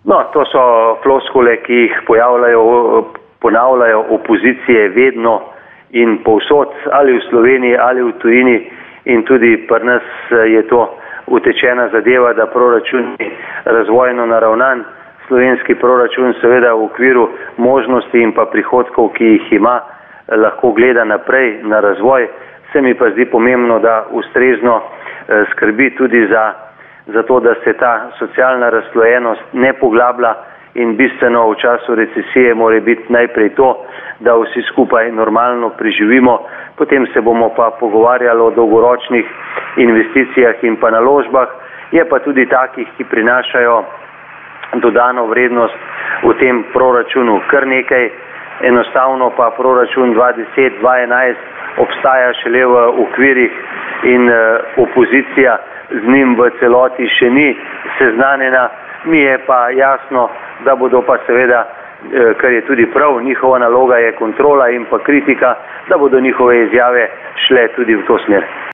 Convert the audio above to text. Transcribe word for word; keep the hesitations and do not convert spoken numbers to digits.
No, to so floskule, ki jih pojavljajo, ponavljajo opozicije vedno in povsod, ali v Sloveniji, ali v tujini, in tudi pri nas je to utečena zadeva, da proračun je razvojno naravnan. Slovenski proračun seveda v okviru možnosti in pa prihodkov, ki jih ima, lahko gleda naprej na razvoj. Se mi pa zdi pomembno, da ustrezno skrbi tudi za, za to, da se ta socialna razslojenost ne poglablja, in bistveno v času recesije mora biti najprej to, da vsi skupaj normalno preživimo, potem se bomo pa pogovarjali o dolgoročnih investicijah in pa naložbah. Je pa tudi takih, ki prinašajo dodano vrednost v tem proračunu kar nekaj. Enostavno pa proračun dva deset dva enajst obstaja šele v okvirih in uh, opozicija z njim v celoti še ni seznanjena. Mi je pa jasno, da bodo pa seveda, uh, kar je tudi prav, njihova naloga je kontrola in pa kritika, da bodo njihove izjave šle tudi v to smer.